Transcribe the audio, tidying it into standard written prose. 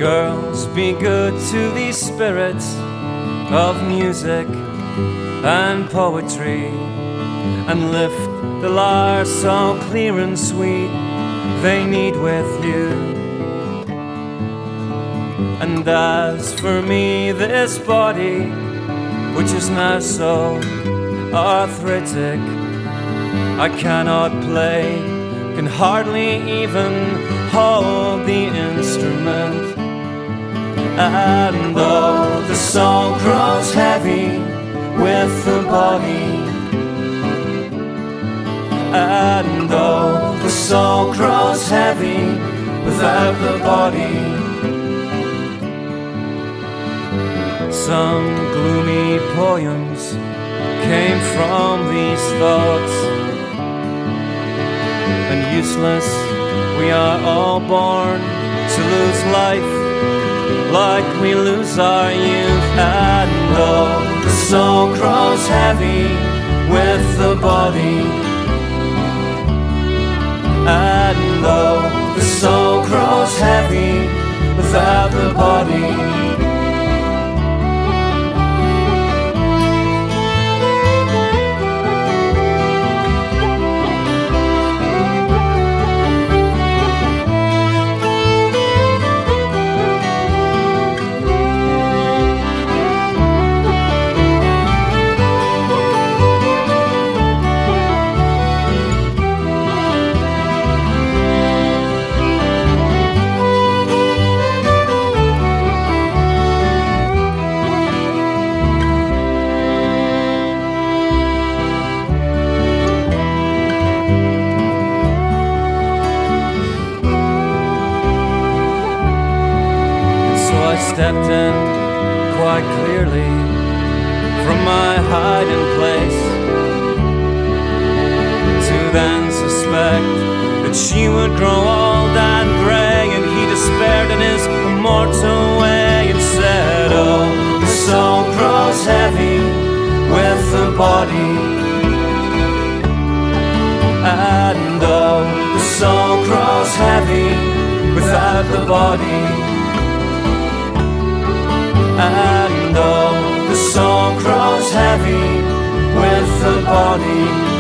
Girls, be good to these spirits of music and poetry, and lift the lyre so clear and sweet they meet with you. And as for me, this body, which is now so arthritic, I cannot play, can hardly even hold the instrument. And though the soul grows heavy with the body, and though the soul grows heavy without the body, some gloomy poems came from these thoughts. And useless, we are all born to lose life like we lose our youth. And though the soul grows heavy with the body, and though the soul grows heavy without the body, I stepped in quite clearly from my hiding place, to then suspect that she would grow old and grey. And he despaired in his immortal way and said, oh, the soul grows heavy with the body, and oh, the soul grows heavy without the body. And oh, the soul grows heavy with the body.